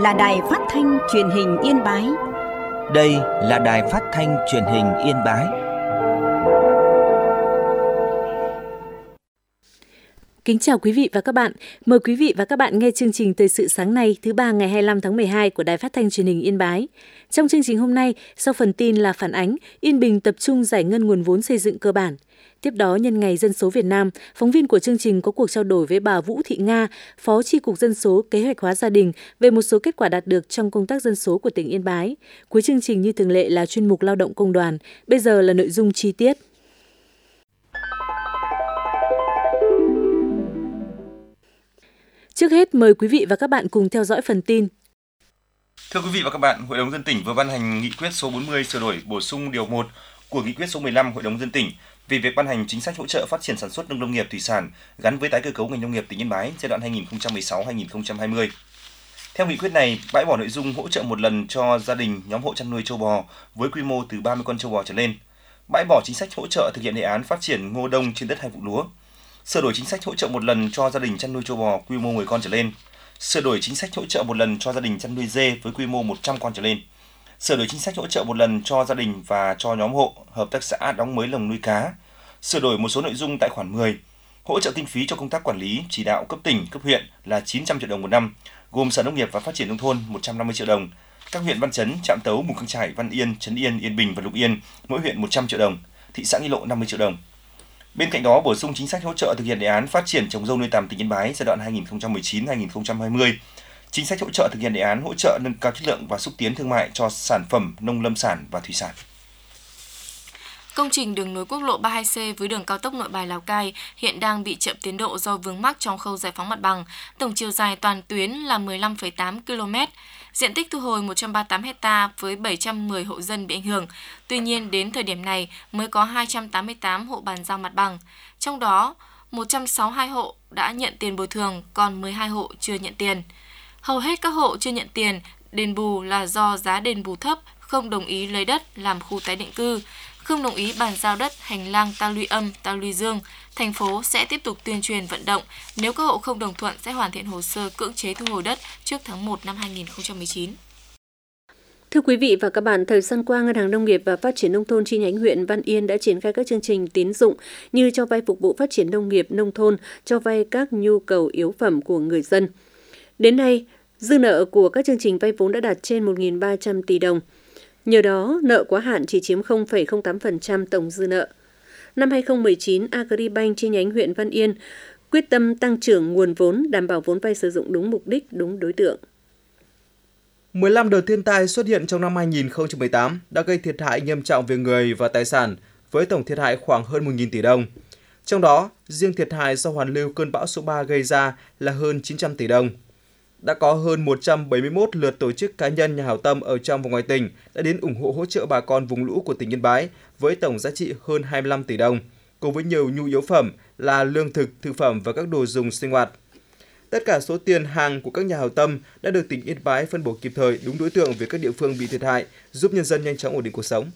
là Đài Phát thanh Truyền hình Yên Bái. Đây là Đài Phát thanh Truyền hình Yên Bái. Kính chào quý vị và các bạn. Mời quý vị và các bạn nghe chương trình Thời sự sáng nay thứ ba ngày 25 tháng 12 của Đài Phát thanh Truyền hình Yên Bái. Trong chương trình hôm nay, sau phần tin là phản ánh, Yên Bình tập trung giải ngân nguồn vốn xây dựng cơ bản. Tiếp đó, nhân ngày Dân số Việt Nam, phóng viên của chương trình có cuộc trao đổi với bà Vũ Thị Nga, Phó Chi cục Dân số Kế hoạch hóa gia đình về một số kết quả đạt được trong công tác dân số của tỉnh Yên Bái. Cuối chương trình như thường lệ là chuyên mục Lao động Công đoàn. Bây giờ là nội dung chi tiết. Trước hết, mời quý vị và các bạn cùng theo dõi phần tin. Thưa quý vị và các bạn, Hội đồng nhân dân tỉnh vừa ban hành nghị quyết số 40 sửa đổi bổ sung điều 1 của nghị quyết số 15 Hội đồng nhân dân tỉnh về việc ban hành chính sách hỗ trợ phát triển sản xuất nông nghiệp thủy sản gắn với tái cơ cấu ngành nông nghiệp tỉnh Yên Bái giai đoạn 2016-2020. Theo nghị quyết này, bãi bỏ nội dung hỗ trợ một lần cho gia đình nhóm hộ chăn nuôi trâu bò với quy mô từ 30 con trâu bò trở lên, bãi bỏ chính sách hỗ trợ thực hiện đề án phát triển ngô đông trên đất 2 vụ lúa, sửa đổi chính sách hỗ trợ một lần cho gia đình chăn nuôi trâu bò quy mô 10 con trở lên, sửa đổi chính sách hỗ trợ một lần cho gia đình chăn nuôi dê với quy mô 100 con trở lên, sửa đổi chính sách hỗ trợ một lần cho gia đình và cho nhóm hộ, hợp tác xã đóng mới lồng nuôi cá, sửa đổi một số nội dung tại khoản 10, hỗ trợ kinh phí cho công tác quản lý, chỉ đạo cấp tỉnh, cấp huyện là 900 triệu đồng một năm, gồm Sở Nông nghiệp và Phát triển Nông thôn 150 triệu đồng, các huyện Văn Chấn, Trạm Tấu, Mù Căng Chải, Văn Yên, Trấn Yên, Yên Bình và Lục Yên, mỗi huyện 100 triệu đồng, thị xã Nghi Lộ 50 triệu đồng. Bên cạnh đó, bổ sung chính sách hỗ trợ thực hiện đề án phát triển trồng dâu nuôi tầm tỉnh Yên Bái giai đoạn 2019-2020, chính sách hỗ trợ thực hiện đề án hỗ trợ nâng cao chất lượng và xúc tiến thương mại cho sản phẩm nông lâm sản và thủy sản. Công trình đường nối quốc lộ 32C với đường cao tốc Nội Bài - Lào Cai hiện đang bị chậm tiến độ do vướng mắc trong khâu giải phóng mặt bằng. Tổng chiều dài toàn tuyến là 15,8 km, diện tích thu hồi 138 ha với 710 hộ dân bị ảnh hưởng. Tuy nhiên, đến thời điểm này mới có 288 hộ bàn giao mặt bằng. Trong đó, 162 hộ đã nhận tiền bồi thường, còn 12 hộ chưa nhận tiền. Hầu hết các hộ chưa nhận tiền đền bù là do giá đền bù thấp, không đồng ý lấy đất làm khu tái định cư, không đồng ý bàn giao đất hành lang ta luy âm, ta luy dương. Thành phố sẽ tiếp tục tuyên truyền vận động, nếu các hộ không đồng thuận sẽ hoàn thiện hồ sơ cưỡng chế thu hồi đất trước tháng 1 năm 2019. Thưa quý vị và các bạn, thời gian qua, Ngân hàng Nông nghiệp và Phát triển Nông thôn chi nhánh huyện Văn Yên đã triển khai các chương trình tín dụng như cho vay phục vụ phát triển nông nghiệp, nông thôn, cho vay các nhu cầu yếu phẩm của người dân. Đến nay, dư nợ của các chương trình vay vốn đã đạt trên 1.300 tỷ đồng. Nhờ đó, nợ quá hạn chỉ chiếm 0,08% tổng dư nợ. Năm 2019, Agribank chi nhánh huyện Văn Yên quyết tâm tăng trưởng nguồn vốn, đảm bảo vốn vay sử dụng đúng mục đích, đúng đối tượng. 15 đợt thiên tai xuất hiện trong năm 2018 đã gây thiệt hại nghiêm trọng về người và tài sản, với tổng thiệt hại khoảng hơn 1.000 tỷ đồng. Trong đó, riêng thiệt hại do hoàn lưu cơn bão số 3 gây ra là hơn 900 tỷ đồng. Đã có hơn 171 lượt tổ chức cá nhân nhà hảo tâm ở trong và ngoài tỉnh đã đến ủng hộ hỗ trợ bà con vùng lũ của tỉnh Yên Bái với tổng giá trị hơn 25 tỷ đồng, cùng với nhiều nhu yếu phẩm là lương thực, thực phẩm và các đồ dùng sinh hoạt. Tất cả số tiền hàng của các nhà hảo tâm đã được tỉnh Yên Bái phân bổ kịp thời đúng đối tượng về các địa phương bị thiệt hại, giúp nhân dân nhanh chóng ổn định cuộc sống.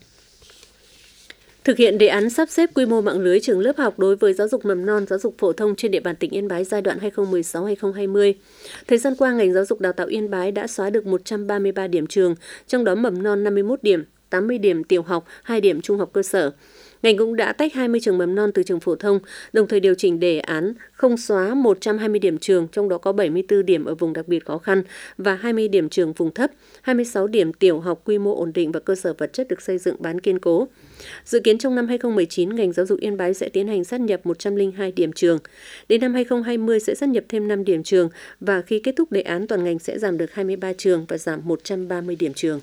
Thực hiện đề án sắp xếp quy mô mạng lưới trường lớp học đối với giáo dục mầm non, giáo dục phổ thông trên địa bàn tỉnh Yên Bái giai đoạn 2016-2020. Thời gian qua, ngành giáo dục đào tạo Yên Bái đã xóa được 133 điểm trường, trong đó mầm non 51 điểm, 80 điểm tiểu học, 2 điểm trung học cơ sở. Ngành cũng đã tách 20 trường mầm non từ trường phổ thông, đồng thời điều chỉnh đề án không xóa 120 điểm trường, trong đó có 74 điểm ở vùng đặc biệt khó khăn và 20 điểm trường vùng thấp, 26 điểm tiểu học quy mô ổn định và cơ sở vật chất được xây dựng bán kiên cố. Dự kiến trong năm 2019, ngành giáo dục Yên Bái sẽ tiến hành sát nhập 102 điểm trường. Đến năm 2020 sẽ sát nhập thêm 5 điểm trường và khi kết thúc đề án, toàn ngành sẽ giảm được 23 trường và giảm 130 điểm trường.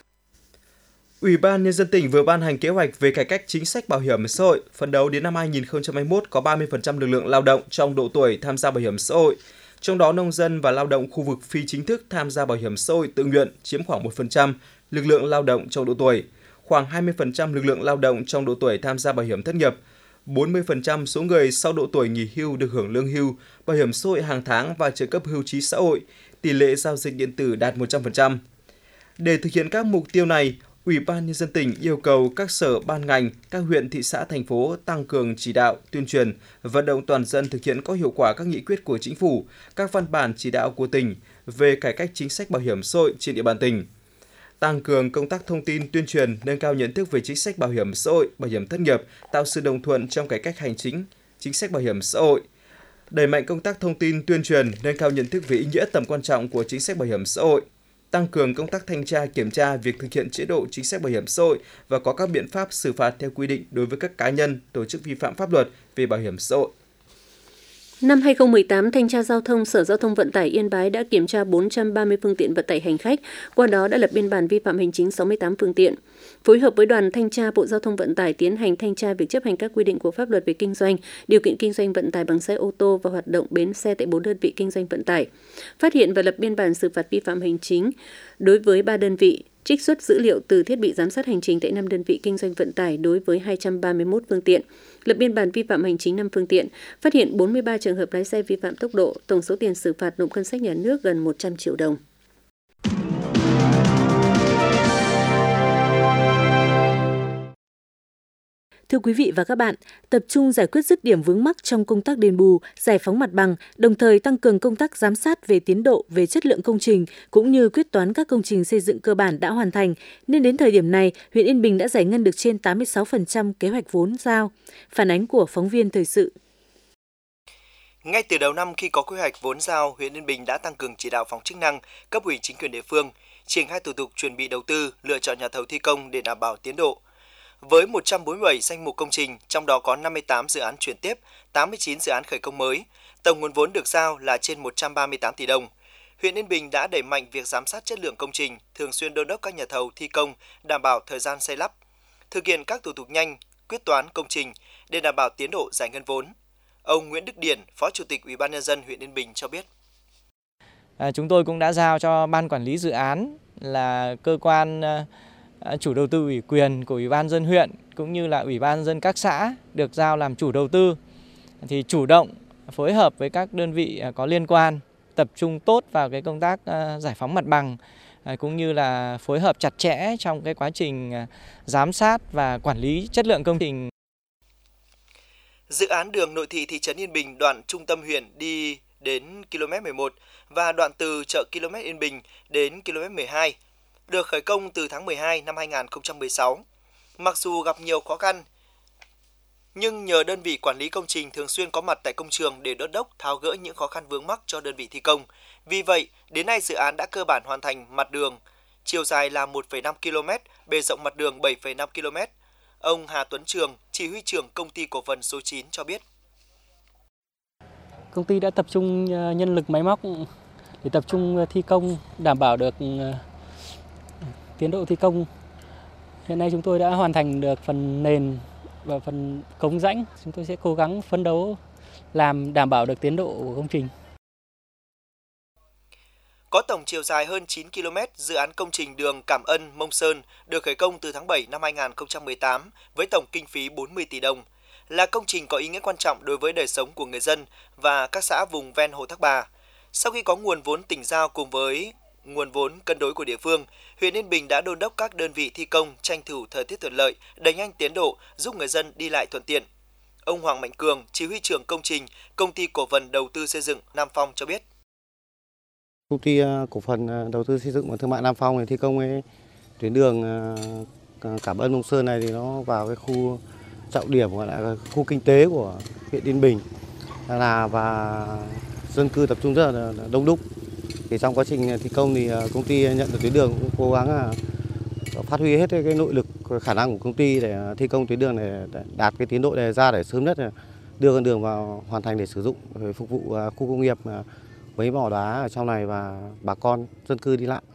Ủy ban Nhân dân tỉnh vừa ban hành kế hoạch về cải cách chính sách bảo hiểm xã hội, phấn đấu đến năm 2021 có 30% lực lượng lao động trong độ tuổi tham gia bảo hiểm xã hội. Trong đó, nông dân và lao động khu vực phi chính thức tham gia bảo hiểm xã hội tự nguyện chiếm khoảng 1% lực lượng lao động trong độ tuổi, khoảng 20% lực lượng lao động trong độ tuổi tham gia bảo hiểm thất nghiệp, 40% số người sau độ tuổi nghỉ hưu được hưởng lương hưu, bảo hiểm xã hội hàng tháng và trợ cấp hưu trí xã hội, tỷ lệ giao dịch điện tử đạt 100%. Để thực hiện các mục tiêu này, Ủy ban Nhân dân tỉnh yêu cầu các sở ban ngành, các huyện, thị xã, thành phố tăng cường chỉ đạo, tuyên truyền, vận động toàn dân thực hiện có hiệu quả các nghị quyết của Chính phủ, các văn bản chỉ đạo của tỉnh về cải cách chính sách bảo hiểm xã hội trên địa bàn tỉnh. Tăng cường công tác thông tin tuyên truyền, nâng cao nhận thức về chính sách bảo hiểm xã hội, bảo hiểm thất nghiệp, tạo sự đồng thuận trong cải cách hành chính, chính sách bảo hiểm xã hội. Đẩy mạnh công tác thông tin tuyên truyền, nâng cao nhận thức về ý nghĩa tầm quan trọng của chính sách bảo hiểm xã hội. Tăng cường công tác thanh tra, kiểm tra việc thực hiện chế độ chính sách bảo hiểm xã hội và có các biện pháp xử phạt theo quy định đối với các cá nhân, tổ chức vi phạm pháp luật về bảo hiểm xã hội. Năm 2018, Thanh tra Giao thông Sở Giao thông Vận tải Yên Bái đã kiểm tra 430 phương tiện vận tải hành khách, qua đó đã lập biên bản vi phạm hành chính 68 phương tiện. Phối hợp với đoàn thanh tra Bộ Giao thông Vận tải tiến hành thanh tra việc chấp hành các quy định của pháp luật về kinh doanh, điều kiện kinh doanh vận tải bằng xe ô tô và hoạt động bến xe tại 4 đơn vị kinh doanh vận tải. Phát hiện và lập biên bản xử phạt vi phạm hành chính đối với 3 đơn vị, trích xuất dữ liệu từ thiết bị giám sát hành trình tại 5 đơn vị kinh doanh vận tải đối với 231 phương tiện, lập biên bản vi phạm hành chính 5 phương tiện, phát hiện 43 trường hợp lái xe vi phạm tốc độ, tổng số tiền xử phạt nộp ngân sách nhà nước gần 100 triệu đồng. Thưa quý vị và các bạn, tập trung giải quyết dứt điểm vướng mắc trong công tác đền bù, giải phóng mặt bằng, đồng thời tăng cường công tác giám sát về tiến độ, về chất lượng công trình, cũng như quyết toán các công trình xây dựng cơ bản đã hoàn thành, nên đến thời điểm này, huyện Yên Bình đã giải ngân được trên 86% kế hoạch vốn giao. Phản ánh của phóng viên thời sự. Ngay từ đầu năm khi có quy hoạch vốn giao, huyện Yên Bình đã tăng cường chỉ đạo phòng chức năng, cấp ủy chính quyền địa phương, triển khai thủ tục chuẩn bị đầu tư, lựa chọn nhà thầu thi công để đảm bảo tiến độ. Với 147 danh mục công trình, trong đó có 58 dự án chuyển tiếp, 89 dự án khởi công mới, tổng nguồn vốn được giao là trên 138 tỷ đồng. Huyện Yên Bình đã đẩy mạnh việc giám sát chất lượng công trình, thường xuyên đôn đốc các nhà thầu thi công, đảm bảo thời gian xây lắp, thực hiện các thủ tục nhanh, quyết toán công trình để đảm bảo tiến độ giải ngân vốn. Ông Nguyễn Đức Điển, Phó Chủ tịch Ủy ban Nhân dân huyện Yên Bình cho biết. Chúng tôi cũng đã giao cho Ban Quản lý Dự án là cơ quan chủ đầu tư ủy quyền của Ủy ban dân huyện cũng như là Ủy ban dân các xã được giao làm chủ đầu tư thì chủ động phối hợp với các đơn vị có liên quan, tập trung tốt vào cái công tác giải phóng mặt bằng cũng như là phối hợp chặt chẽ trong cái quá trình giám sát và quản lý chất lượng công trình. Dự án đường nội thị thị trấn Yên Bình đoạn trung tâm huyện đi đến km 11 và đoạn từ chợ km Yên Bình đến km 12 được khởi công từ tháng 12 năm 2016. Mặc dù gặp nhiều khó khăn, nhưng nhờ đơn vị quản lý công trình thường xuyên có mặt tại công trường để đôn đốc tháo gỡ những khó khăn vướng mắc cho đơn vị thi công. Vì vậy, đến nay dự án đã cơ bản hoàn thành mặt đường, chiều dài là 1,5 km, bề rộng mặt đường 7,5 km. Ông Hà Tuấn Trường, chỉ huy trưởng công ty cổ phần số 9 cho biết. Công ty đã tập trung nhân lực máy móc để tập trung thi công, đảm bảo được tiến độ thi công. Hiện nay chúng tôi đã hoàn thành được phần nền và phần cống rãnh. Chúng tôi sẽ cố gắng phấn đấu làm đảm bảo được tiến độ của công trình. Có tổng chiều dài hơn 9 km, dự án công trình đường Cảm Ân - Mông Sơn được khởi công từ tháng 7 năm 2018 với tổng kinh phí 40 tỷ đồng. Là công trình có ý nghĩa quan trọng đối với đời sống của người dân và các xã vùng ven Hồ Thác Bà. Sau khi có nguồn vốn tỉnh giao cùng với nguồn vốn cân đối của địa phương, huyện Yên Bình đã đôn đốc các đơn vị thi công tranh thủ thời tiết thuận lợi, đẩy nhanh tiến độ, giúp người dân đi lại thuận tiện. Ông Hoàng Mạnh Cường, chỉ huy trưởng công trình, công ty cổ phần đầu tư xây dựng Nam Phong cho biết. Công ty cổ phần đầu tư xây dựng và thương mại Nam Phong thì thi công cái tuyến đường Cảm Ân - Mông Sơn này thì nó vào cái khu trọng điểm gọi là khu kinh tế của huyện Yên Bình và dân cư tập trung rất là đông đúc. Thì trong quá trình thi công thì công ty nhận được tuyến đường cũng cố gắng phát huy hết cái nội lực, khả năng của công ty để thi công tuyến đường để đạt cái tiến độ đề ra để sớm nhất đưa con đường vào hoàn thành để sử dụng để phục vụ khu công nghiệp với mỏ đá ở trong này và bà con dân cư đi lại.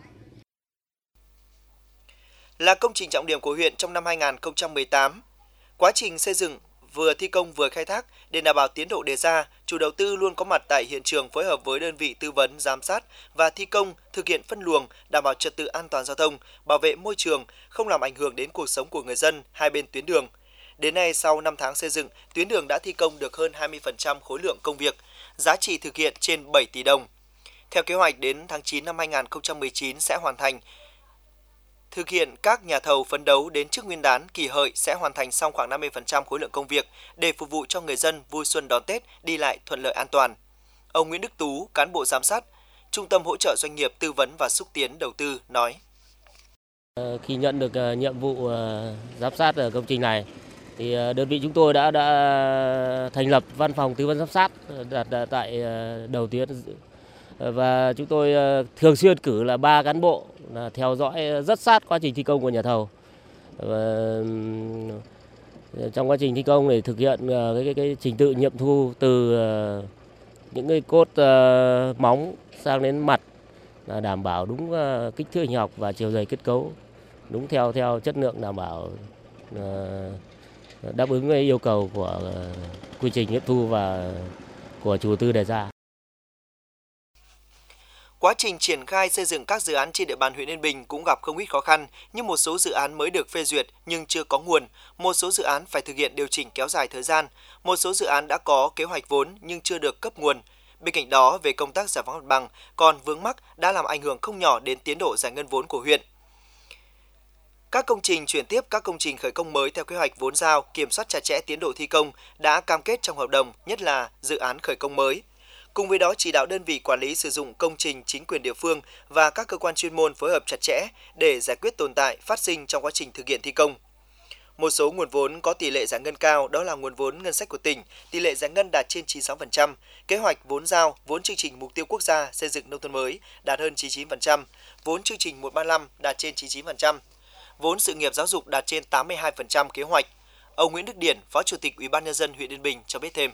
Là công trình trọng điểm của huyện trong năm 2018, quá trình xây dựng vừa thi công vừa khai thác để đảm bảo tiến độ đề ra, chủ đầu tư luôn có mặt tại hiện trường phối hợp với đơn vị tư vấn, giám sát và thi công thực hiện phân luồng, đảm bảo trật tự an toàn giao thông, bảo vệ môi trường, không làm ảnh hưởng đến cuộc sống của người dân hai bên tuyến đường. Đến nay, sau 5 tháng xây dựng, tuyến đường đã thi công được hơn 20% khối lượng công việc, giá trị thực hiện trên 7 tỷ đồng. Theo kế hoạch, đến tháng 9 năm 2019 sẽ hoàn thành. Thực hiện các nhà thầu phấn đấu đến trước Nguyên đán Kỷ Hợi sẽ hoàn thành xong khoảng 50% khối lượng công việc để phục vụ cho người dân vui xuân đón Tết đi lại thuận lợi an toàn. Ông Nguyễn Đức Tú, cán bộ giám sát, Trung tâm hỗ trợ doanh nghiệp tư vấn và xúc tiến đầu tư nói: Khi nhận được nhiệm vụ giám sát ở công trình này, thì đơn vị chúng tôi đã thành lập văn phòng tư vấn giám sát đặt tại đầu tuyến, và chúng tôi thường xuyên cử là 3 cán bộ theo dõi rất sát quá trình thi công của nhà thầu. Trong quá trình thi công để thực hiện cái trình tự nghiệm thu từ những cái cốt móng sang đến mặt là đảm bảo đúng kích thước hình học và chiều dày kết cấu, đúng theo chất lượng, đảm bảo đáp ứng với yêu cầu của quy trình nghiệm thu và của chủ đầu tư đề ra. Quá trình triển khai xây dựng các dự án trên địa bàn huyện Yên Bình cũng gặp không ít khó khăn, như một số dự án mới được phê duyệt nhưng chưa có nguồn, một số dự án phải thực hiện điều chỉnh kéo dài thời gian, một số dự án đã có kế hoạch vốn nhưng chưa được cấp nguồn. Bên cạnh đó, về công tác giải phóng mặt bằng còn vướng mắc đã làm ảnh hưởng không nhỏ đến tiến độ giải ngân vốn của huyện. Các công trình chuyển tiếp các công trình khởi công mới theo kế hoạch vốn giao, kiểm soát chặt chẽ tiến độ thi công đã cam kết trong hợp đồng, nhất là dự án khởi công mới. Cùng với đó, chỉ đạo đơn vị quản lý sử dụng công trình, chính quyền địa phương và các cơ quan chuyên môn phối hợp chặt chẽ để giải quyết tồn tại phát sinh trong quá trình thực hiện thi công. Một số nguồn vốn có tỷ lệ giải ngân cao, đó là nguồn vốn ngân sách của tỉnh, tỷ lệ giải ngân đạt trên 96%, kế hoạch vốn giao, vốn chương trình mục tiêu quốc gia xây dựng nông thôn mới đạt hơn 99%, vốn chương trình 135 đạt trên 99%, vốn sự nghiệp giáo dục đạt trên 82% kế hoạch. Ông Nguyễn Đức Điển, Phó Chủ tịch Ủy ban nhân dân huyện Yên Bình cho biết thêm.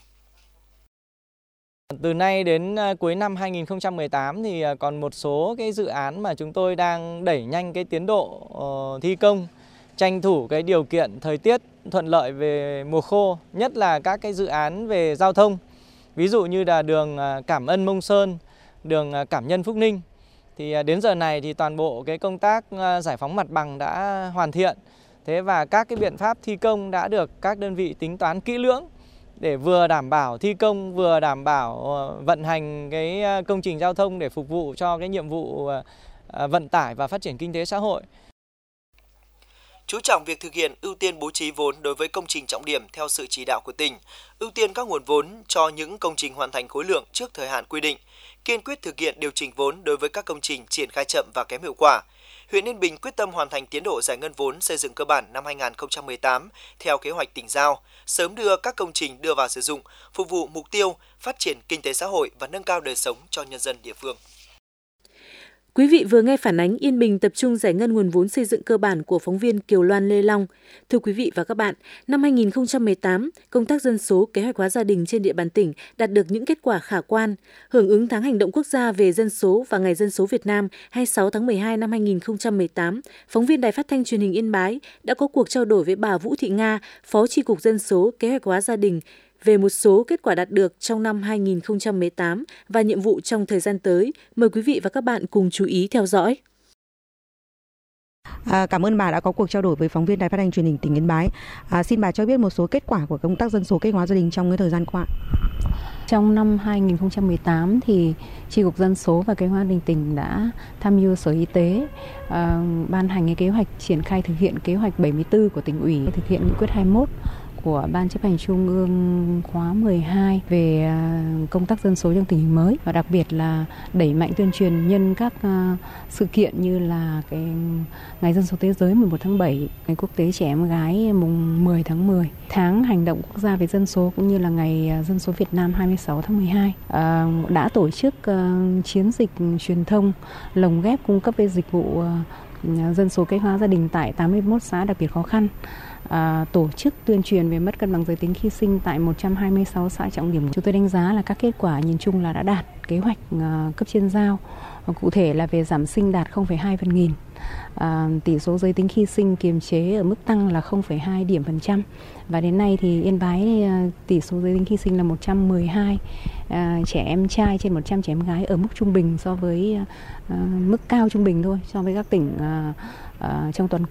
Từ nay đến cuối năm 2018 thì còn một số cái dự án mà chúng tôi đang đẩy nhanh cái tiến độ thi công, tranh thủ cái điều kiện thời tiết thuận lợi về mùa khô, nhất là các cái dự án về giao thông. Ví dụ như là đường Cảm Ân Mông Sơn, đường Cảm Nhân Phúc Ninh. Thì đến giờ này thì toàn bộ cái công tác giải phóng mặt bằng đã hoàn thiện. Thế và các cái biện pháp thi công đã được các đơn vị tính toán kỹ lưỡng để vừa đảm bảo thi công, vừa đảm bảo vận hành cái công trình giao thông để phục vụ cho cái nhiệm vụ vận tải và phát triển kinh tế xã hội. Chú trọng việc thực hiện ưu tiên bố trí vốn đối với công trình trọng điểm theo sự chỉ đạo của tỉnh, ưu tiên các nguồn vốn cho những công trình hoàn thành khối lượng trước thời hạn quy định, kiên quyết thực hiện điều chỉnh vốn đối với các công trình triển khai chậm và kém hiệu quả. Huyện Yên Bình quyết tâm hoàn thành tiến độ giải ngân vốn xây dựng cơ bản năm 2018 theo kế hoạch tỉnh giao, sớm đưa các công trình đưa vào sử dụng, phục vụ mục tiêu phát triển kinh tế xã hội và nâng cao đời sống cho nhân dân địa phương. Quý vị vừa nghe phản ánh Yên Bình tập trung giải ngân nguồn vốn xây dựng cơ bản của phóng viên Kiều Loan Lê Long. Thưa quý vị và các bạn, năm 2018, công tác dân số kế hoạch hóa gia đình trên địa bàn tỉnh đạt được những kết quả khả quan. Hưởng ứng tháng hành động quốc gia về dân số và Ngày Dân số Việt Nam 26 tháng 12 năm 2018, phóng viên Đài Phát thanh Truyền hình Yên Bái đã có cuộc trao đổi với bà Vũ Thị Nga, Phó Chi cục Dân số kế hoạch hóa gia đình, về một số kết quả đạt được trong năm 2018 và nhiệm vụ trong thời gian tới. Mời quý vị và các bạn cùng chú ý theo dõi. Cảm ơn bà đã có cuộc trao đổi với phóng viên Đài Phát thanh Truyền hình tỉnh Yên Bái. Xin bà cho biết một số kết quả của công tác dân số kế hoạch hóa gia đình trong cái thời gian qua. Trong năm 2018 thì Chi cục Dân số và Kế hoạch gia đình tỉnh đã tham mưu Sở Y tế ban hành cái kế hoạch triển khai thực hiện kế hoạch 74 của tỉnh ủy, thực hiện nghị quyết 21 của Ban chấp hành Trung ương khóa 12 về công tác dân số trong tình hình mới, và đặc biệt là đẩy mạnh tuyên truyền nhân các sự kiện như là cái Ngày Dân số Thế giới 11 tháng 7, Ngày Quốc tế Trẻ Em Gái mùng 10 tháng 10, tháng hành động quốc gia về dân số cũng như là Ngày Dân số Việt Nam 26 tháng 12 đã tổ chức chiến dịch truyền thông lồng ghép cung cấp về dịch vụ dân số kế hoạch hóa gia đình tại 81 xã đặc biệt khó khăn. Tổ chức tuyên truyền về mất cân bằng giới tính khi sinh tại 126 xã trọng điểm. Chúng tôi đánh giá là các kết quả nhìn chung là đã đạt kế hoạch cấp trên giao. Cụ thể là về giảm sinh đạt 0,2 phần nghìn. Tỷ số giới tính khi sinh kiềm chế ở mức tăng là 0,2 điểm phần trăm. Và đến nay thì Yên Bái tỷ số giới tính khi sinh là 112 trẻ em trai trên 100 trẻ em gái, ở mức trung bình so với mức cao trung bình thôi so với các tỉnh trong toàn quốc.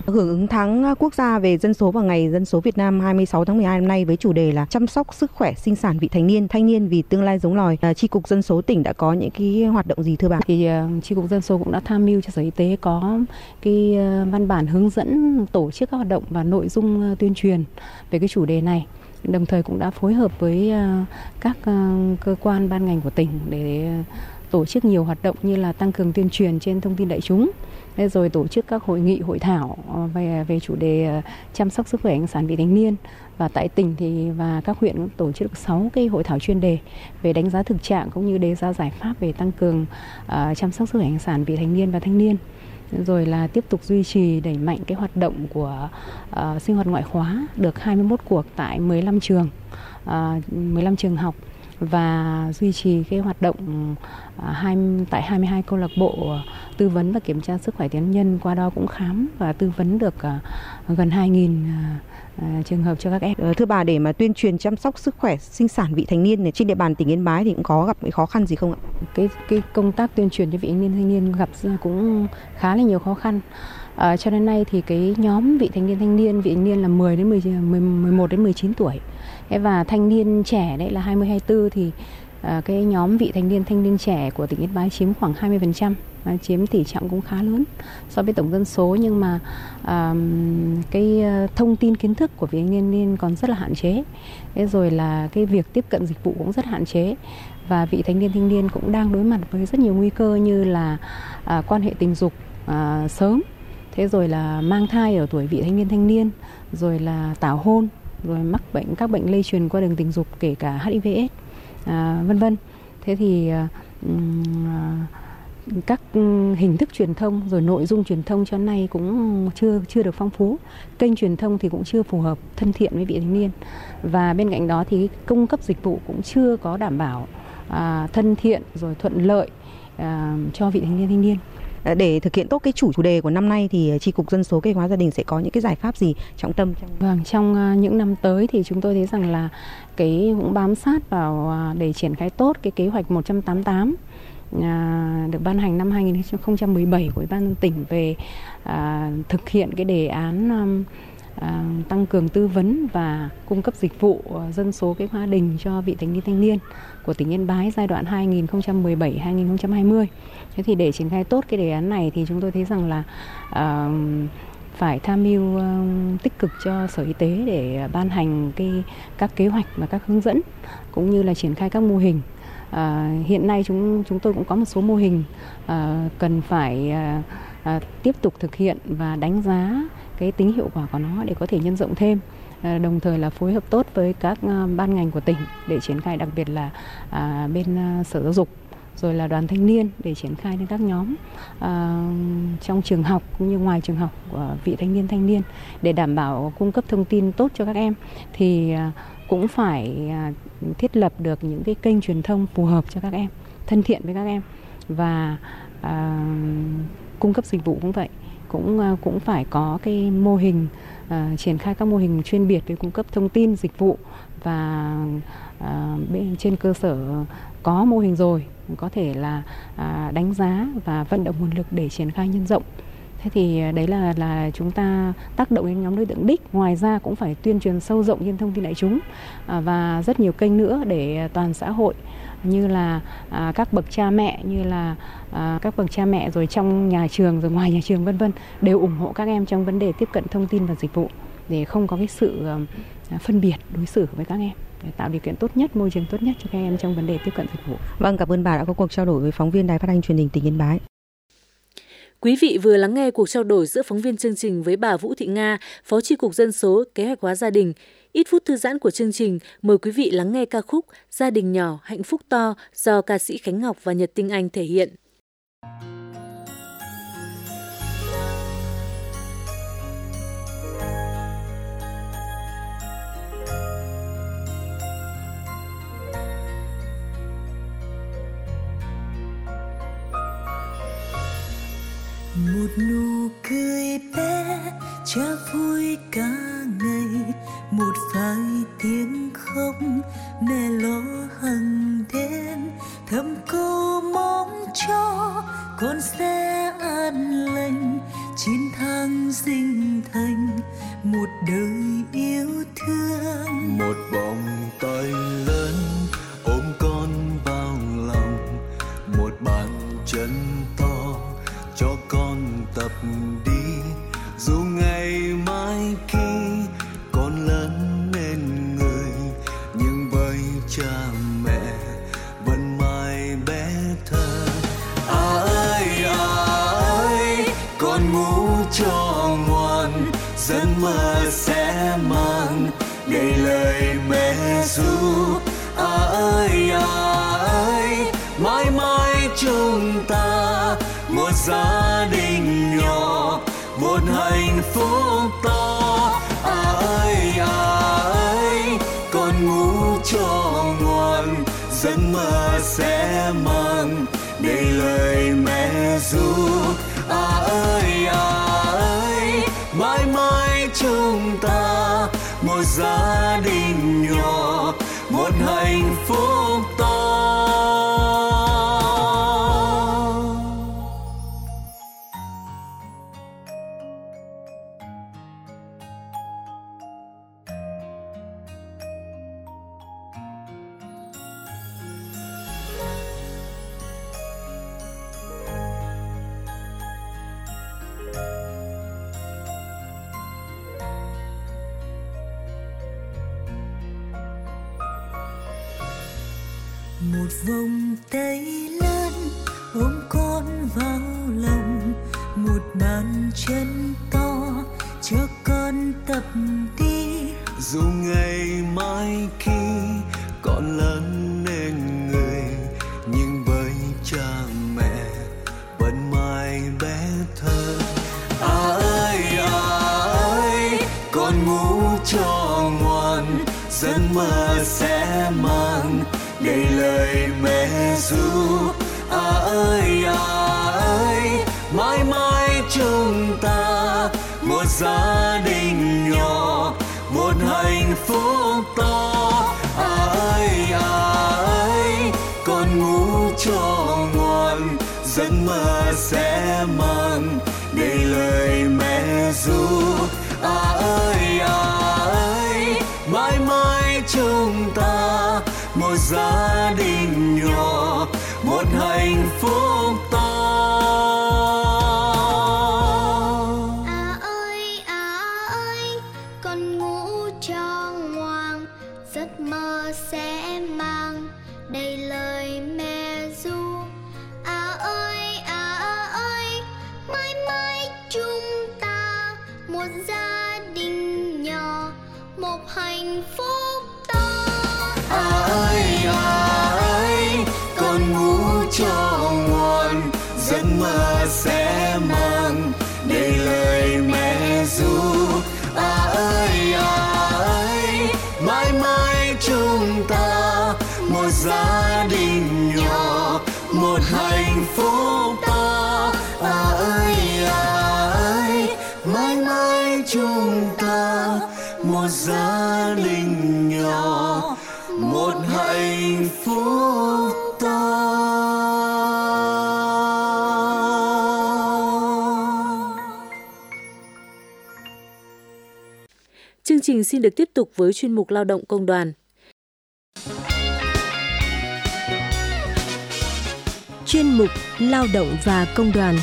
Hưởng ứng tháng quốc gia về dân số và ngày dân số Việt Nam 26 tháng 12 năm nay với chủ đề là chăm sóc sức khỏe sinh sản vị thanh niên vì tương lai giống loài, Chi cục Dân số tỉnh đã có những cái hoạt động gì thưa bà? Thì Chi cục Dân số cũng đã tham mưu cho Sở Y tế có cái văn bản hướng dẫn tổ chức các hoạt động và nội dung tuyên truyền về cái chủ đề này. Đồng thời cũng đã phối hợp với các cơ quan ban ngành của tỉnh để tổ chức nhiều hoạt động như là tăng cường tuyên truyền trên thông tin đại chúng, rồi tổ chức các hội nghị hội thảo về chủ đề chăm sóc sức khỏe sinh sản vị thành niên. Và tại tỉnh thì và các huyện cũng tổ chức 6 cái hội thảo chuyên đề về đánh giá thực trạng cũng như đề ra giải pháp về tăng cường chăm sóc sức khỏe sinh sản vị thành niên và thanh niên. Rồi là tiếp tục duy trì đẩy mạnh cái hoạt động của sinh hoạt ngoại khóa được 21 cuộc tại 15 trường học và duy trì cái hoạt động tại 22 câu lạc bộ tư vấn và kiểm tra sức khỏe cá nhân, qua đó cũng khám và tư vấn được gần 2.000 trường hợp cho các em. Thưa bà, để mà tuyên truyền chăm sóc sức khỏe sinh sản vị thành niên này trên địa bàn tỉnh Yên Bái thì cũng có gặp những khó khăn gì không ạ? Cái công tác tuyên truyền cho vị thanh niên gặp cũng khá là nhiều khó khăn. Cho đến nay thì cái nhóm vị thanh niên là 11 đến 19 tuổi. Và thanh niên trẻ đấy là 20-24 thì cái nhóm vị thanh niên trẻ của tỉnh Yên Bái chiếm khoảng 20%, chiếm tỷ trọng cũng khá lớn so với tổng dân số, nhưng mà cái thông tin kiến thức của vị thanh niên còn rất là hạn chế. Thế rồi là cái việc tiếp cận dịch vụ cũng rất hạn chế, và vị thanh niên cũng đang đối mặt với rất nhiều nguy cơ như là quan hệ tình dục sớm, thế rồi là mang thai ở tuổi vị thanh niên, rồi là tảo hôn, rồi mắc các bệnh lây truyền qua đường tình dục kể cả HIV/AIDS, vân vân. Thế thì các hình thức truyền thông rồi nội dung truyền thông cho nay cũng chưa được phong phú, kênh truyền thông thì cũng chưa phù hợp, thân thiện với vị thanh niên, và bên cạnh đó thì cung cấp dịch vụ cũng chưa có đảm bảo thân thiện rồi thuận lợi cho vị thanh niên. Để thực hiện tốt cái chủ đề của năm nay thì Chi cục Dân số Kế hoạch hóa gia đình sẽ có những cái giải pháp gì trọng tâm? Trong những năm tới thì chúng tôi thấy rằng là cái cũng bám sát vào để triển khai tốt cái kế hoạch 188 được ban hành năm 2017 của Ủy ban nhân tỉnh về thực hiện cái đề án tăng cường tư vấn và cung cấp dịch vụ dân số kế hoạch hóa gia đình cho vị thanh niên của tỉnh Yên Bái giai đoạn 2017-2020. Thế thì để triển khai tốt cái đề án này thì chúng tôi thấy rằng là phải tham mưu tích cực cho Sở Y tế để ban hành các kế hoạch và các hướng dẫn cũng như là triển khai các mô hình. Hiện nay chúng tôi cũng có một số mô hình cần phải tiếp tục thực hiện và đánh giá cái tính hiệu quả của nó để có thể nhân rộng thêm, đồng thời là phối hợp tốt với các ban ngành của tỉnh để triển khai, đặc biệt là bên Sở Giáo dục rồi là đoàn thanh niên để triển khai đến các nhóm trong trường học cũng như ngoài trường học của vị thanh niên để đảm bảo cung cấp thông tin tốt cho các em. Thì cũng phải thiết lập được những cái kênh truyền thông phù hợp cho các em, thân thiện với các em, và cung cấp dịch vụ cũng vậy, cũng phải có cái mô hình triển khai các mô hình chuyên biệt về cung cấp thông tin dịch vụ, và bên trên cơ sở có mô hình rồi có thể là đánh giá và vận động nguồn lực để triển khai nhân rộng. Thế thì đấy là chúng ta tác động đến nhóm đối tượng đích. Ngoài ra cũng phải tuyên truyền sâu rộng trên thông tin đại chúng và rất nhiều kênh nữa để toàn xã hội, như là các bậc cha mẹ rồi trong nhà trường rồi ngoài nhà trường vân vân đều ủng hộ các em trong vấn đề tiếp cận thông tin và dịch vụ để không có cái sự phân biệt đối xử với các em, để tạo điều kiện tốt nhất, môi trường tốt nhất cho các em trong vấn đề tiếp cận dịch vụ. Vâng, cảm ơn bà đã có cuộc trao đổi với phóng viên Đài Phát thanh Truyền hình tỉnh Yên Bái. Quý vị vừa lắng nghe cuộc trao đổi giữa phóng viên chương trình với bà Vũ Thị Nga, Phó Chi cục Dân số Kế hoạch hóa gia đình. Ít phút thư giãn của chương trình, mời quý vị lắng nghe ca khúc Gia đình nhỏ hạnh phúc to do ca sĩ Khánh Ngọc và Nhật Tinh Anh thể hiện. Một nụ cười bé cha vui cả ngày, một vài tiếng khóc mẹ lo hàng đêm, thầm câu mong cho con sẽ an lành chiến thắng dịch thành một đời yêu thương. Một vòng tay lớn ôm con vào lòng, một bàn chân to cho con tập đi. Dù ngày mai khi con lớn lên người, nhưng với cha mẹ vẫn mãi bé thơ. Ơi, con ngủ cho ngoan, giấc mơ sẽ mang đầy lời mẹ ru. Ơi, mãi mãi chúng ta một gia đình nhỏ, một hạnh phúc to. Ơi, con ngủ cho ngoan, giấc mơ sẽ mang đầy lời mẹ ru. Ơi, mãi mãi chúng ta một gia đình nhỏ, một hạnh phúc to. Một vòng tay lớn ôm con vào lòng, một bàn chân to cho con tập đi. Dù ngày mai khi con lớn lên người, nhưng với cha mẹ vẫn mãi bé thơ. Ơi, con ngủ cho ngoan, giấc mơ sẽ mang đầy lời mẹ ru. Ơi, mãi mãi chúng ta một gia đình nhỏ, một hạnh phúc to. Ơi, con ngủ cho ngoan, giấc mơ sẽ mang đầy lời mẹ ru. Ơi, mãi mãi chúng ta một gia đình nhỏ, một hạnh phúc to. Ơi, con ngủ cho ngoan, giấc mơ sẽ mang đầy lời mẹ ru. Ơi, mãi mãi chúng ta một gia đình nhỏ, một hạnh phúc to. Ơi, con ngủ cho ngoan, giấc mơ sẽ mang đầy lời mẹ ru. Ơi, mãi mãi chúng ta một gia đình nhỏ, một hạnh phúc to. Ơi, mãi mãi chúng ta một gia đình nhỏ, một hạnh phúc to. Chương trình xin được tiếp tục với chuyên mục Lao động công đoàn. Chuyên mục Lao động và công đoàn.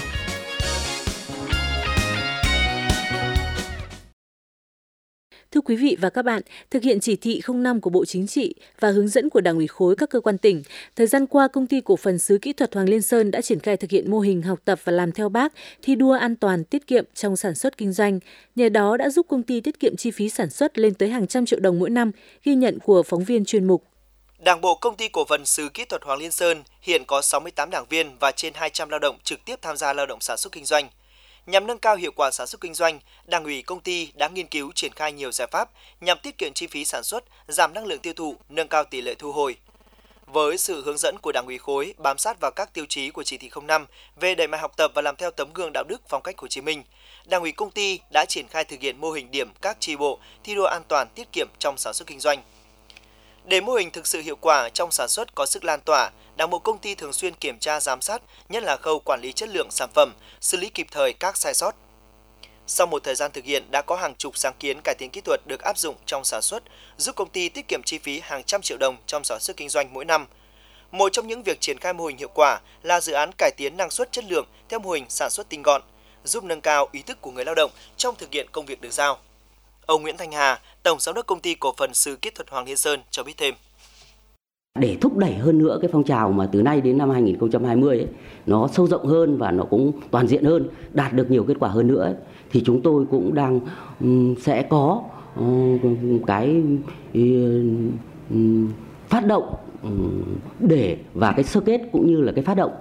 Thưa quý vị và các bạn, thực hiện chỉ thị 05 của Bộ Chính trị và hướng dẫn của Đảng ủy khối các cơ quan tỉnh, thời gian qua Công ty Cổ phần Sứ Kỹ thuật Hoàng Liên Sơn đã triển khai thực hiện mô hình học tập và làm theo Bác, thi đua an toàn, tiết kiệm trong sản xuất kinh doanh. Nhờ đó đã giúp công ty tiết kiệm chi phí sản xuất lên tới hàng trăm triệu đồng mỗi năm, ghi nhận của phóng viên chuyên mục. Đảng bộ Công ty Cổ phần Sứ Kỹ thuật Hoàng Liên Sơn hiện có 68 đảng viên và trên 200 lao động trực tiếp tham gia lao động sản xuất kinh doanh. Nhằm nâng cao hiệu quả sản xuất kinh doanh, Đảng ủy công ty đã nghiên cứu triển khai nhiều giải pháp nhằm tiết kiệm chi phí sản xuất, giảm năng lượng tiêu thụ, nâng cao tỷ lệ thu hồi. Với sự hướng dẫn của Đảng ủy khối bám sát vào các tiêu chí của chỉ thị 05 về đẩy mạnh học tập và làm theo tấm gương đạo đức phong cách Hồ Chí Minh, Đảng ủy công ty đã triển khai thực hiện mô hình điểm các chi bộ thi đua an toàn tiết kiệm trong sản xuất kinh doanh. Để mô hình thực sự hiệu quả trong sản xuất có sức lan tỏa, Đảng bộ công ty thường xuyên kiểm tra giám sát, nhất là khâu quản lý chất lượng sản phẩm, xử lý kịp thời các sai sót. Sau một thời gian thực hiện, đã có hàng chục sáng kiến cải tiến kỹ thuật được áp dụng trong sản xuất, giúp công ty tiết kiệm chi phí hàng trăm triệu đồng trong sản xuất kinh doanh mỗi năm. Một trong những việc triển khai mô hình hiệu quả là dự án cải tiến năng suất chất lượng theo mô hình sản xuất tinh gọn, giúp nâng cao ý thức của người lao động trong thực hiện công việc được giao. Ông Nguyễn Thanh Hà, Tổng Giám đốc Công ty Cổ phần Sứ Kỹ thuật Hoàng Liên Sơn cho biết thêm. Để thúc đẩy hơn nữa cái phong trào mà từ nay đến năm 2020 ấy, nó sâu rộng hơn và nó cũng toàn diện hơn, đạt được nhiều kết quả hơn nữa ấy, thì chúng tôi cũng đang sẽ có cái phát động để và cái sơ kết cũng như là cái phát động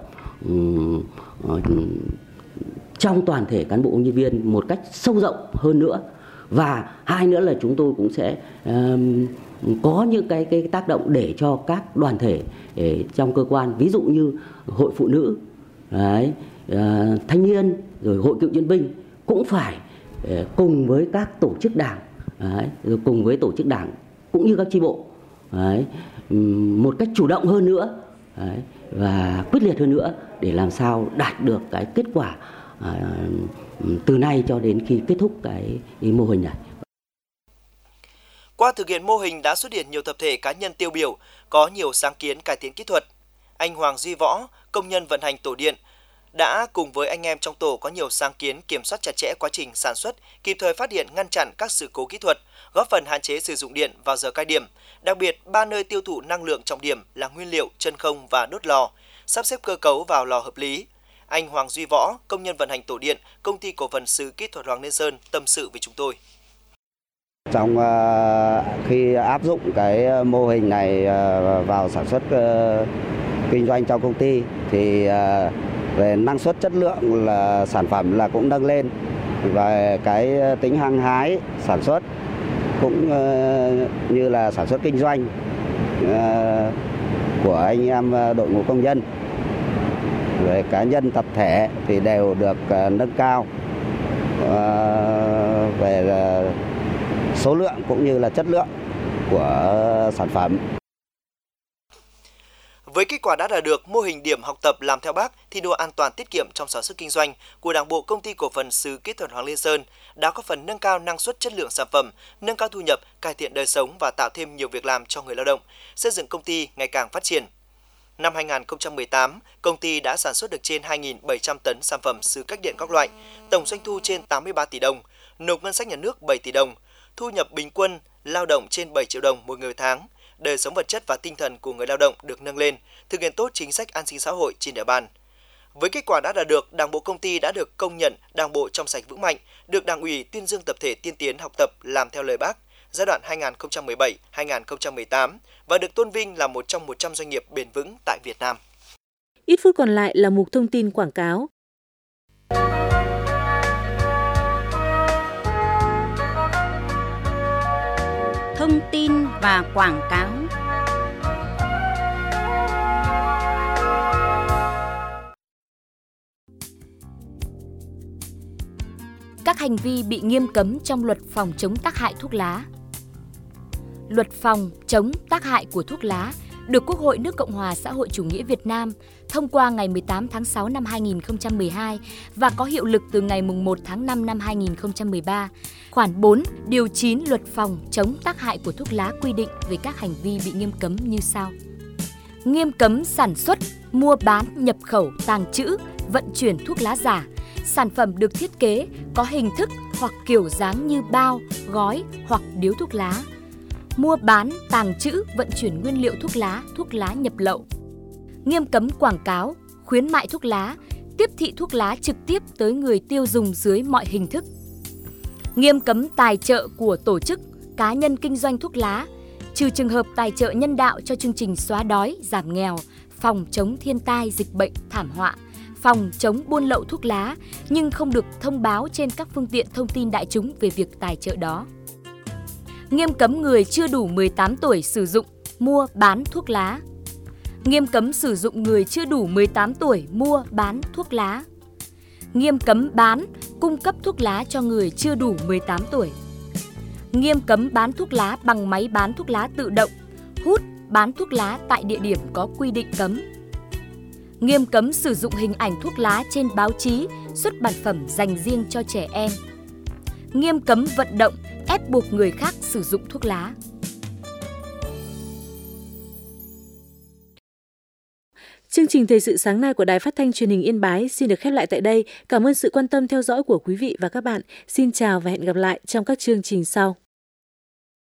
trong toàn thể cán bộ công nhân viên một cách sâu rộng hơn nữa. Và hai nữa là chúng tôi cũng sẽ có những cái tác động để cho các đoàn thể trong cơ quan, ví dụ như hội phụ nữ, đấy, thanh niên, rồi hội cựu chiến binh cũng phải cùng với các tổ chức đảng, đấy, rồi cùng với tổ chức đảng cũng như các chi bộ, đấy, một cách chủ động hơn nữa, đấy, và quyết liệt hơn nữa để làm sao đạt được cái kết quả từ nay cho đến khi kết thúc cái mô hình này. Qua thực hiện mô hình đã xuất hiện nhiều tập thể cá nhân tiêu biểu, có nhiều sáng kiến cải tiến kỹ thuật. Anh Hoàng Duy Võ, công nhân vận hành tổ điện, đã cùng với anh em trong tổ có nhiều sáng kiến kiểm soát chặt chẽ quá trình sản xuất, kịp thời phát hiện ngăn chặn các sự cố kỹ thuật, góp phần hạn chế sử dụng điện vào giờ cao điểm. Đặc biệt, 3 nơi tiêu thụ năng lượng trọng điểm là nguyên liệu, chân không và đốt lò, sắp xếp cơ cấu vào lò hợp lý. Anh Hoàng Duy Võ, công nhân vận hành tổ điện, Công ty Cổ phần Sứ Kỹ thuật Hoàng Liên Sơn tâm sự với chúng tôi. Trong khi áp dụng cái mô hình này vào sản xuất kinh doanh trong công ty thì về năng suất chất lượng là sản phẩm là cũng nâng lên, và cái tính hăng hái sản xuất cũng như là sản xuất kinh doanh của anh em đội ngũ công nhân, về cá nhân tập thể thì đều được nâng cao về số lượng cũng như là chất lượng của sản phẩm. Với kết quả đã đạt được, mô hình điểm học tập làm theo Bác, thi đua an toàn tiết kiệm trong sản xuất kinh doanh của Đảng bộ Công ty Cổ phần Sứ Kỹ thuật Hoàng Liên Sơn đã có phần nâng cao năng suất chất lượng sản phẩm, nâng cao thu nhập, cải thiện đời sống và tạo thêm nhiều việc làm cho người lao động, xây dựng công ty ngày càng phát triển. Năm 2018, công ty đã sản xuất được trên 2.700 tấn sản phẩm sứ cách điện các loại, tổng doanh thu trên 83 tỷ đồng, nộp ngân sách nhà nước 7 tỷ đồng, thu nhập bình quân lao động trên 7 triệu đồng một người tháng, đời sống vật chất và tinh thần của người lao động được nâng lên, thực hiện tốt chính sách an sinh xã hội trên địa bàn. Với kết quả đã đạt được, Đảng bộ công ty đã được công nhận Đảng bộ trong sạch vững mạnh, được Đảng ủy tuyên dương tập thể tiên tiến học tập làm theo lời Bác giai đoạn 2017-2018 và được tôn vinh là một trong 100 doanh nghiệp bền vững tại Việt Nam. Ít phút còn lại là mục thông tin quảng cáo. Thông tin và quảng cáo. Các hành vi bị nghiêm cấm trong luật phòng chống tác hại thuốc lá. Luật phòng chống tác hại của thuốc lá được Quốc hội nước Cộng hòa xã hội chủ nghĩa Việt Nam thông qua ngày 18 tháng 6 năm 2012 và có hiệu lực từ ngày 1 tháng 5 năm 2013. Khoản 4, điều 9 Luật phòng chống tác hại của thuốc lá quy định về các hành vi bị nghiêm cấm như sau. Nghiêm cấm sản xuất, mua bán, nhập khẩu, tàng trữ, vận chuyển thuốc lá giả, sản phẩm được thiết kế có hình thức hoặc kiểu dáng như bao, gói hoặc điếu thuốc lá. Mua bán, tàng trữ, vận chuyển nguyên liệu thuốc lá nhập lậu. Nghiêm cấm quảng cáo, khuyến mại thuốc lá, tiếp thị thuốc lá trực tiếp tới người tiêu dùng dưới mọi hình thức. Nghiêm cấm tài trợ của tổ chức, cá nhân kinh doanh thuốc lá, trừ trường hợp tài trợ nhân đạo cho chương trình xóa đói, giảm nghèo, phòng chống thiên tai, dịch bệnh, thảm họa, phòng chống buôn lậu thuốc lá, nhưng không được thông báo trên các phương tiện thông tin đại chúng về việc tài trợ đó. Nghiêm cấm người chưa đủ 18 tuổi sử dụng, mua, bán thuốc lá. Nghiêm cấm sử dụng người chưa đủ 18 tuổi mua, bán thuốc lá. Nghiêm cấm bán, cung cấp thuốc lá cho người chưa đủ 18 tuổi. Nghiêm cấm bán thuốc lá bằng máy bán thuốc lá tự động, hút, bán thuốc lá tại địa điểm có quy định cấm. Nghiêm cấm sử dụng hình ảnh thuốc lá trên báo chí, xuất bản phẩm dành riêng cho trẻ em. nghiêm cấm vận động, ép buộc người khác sử dụng thuốc lá. Chương trình thời sự sáng nay của Đài Phát thanh Truyền hình Yên Bái xin được khép lại tại đây. Cảm ơn sự quan tâm theo dõi của quý vị và các bạn. Xin chào và hẹn gặp lại trong các chương trình sau.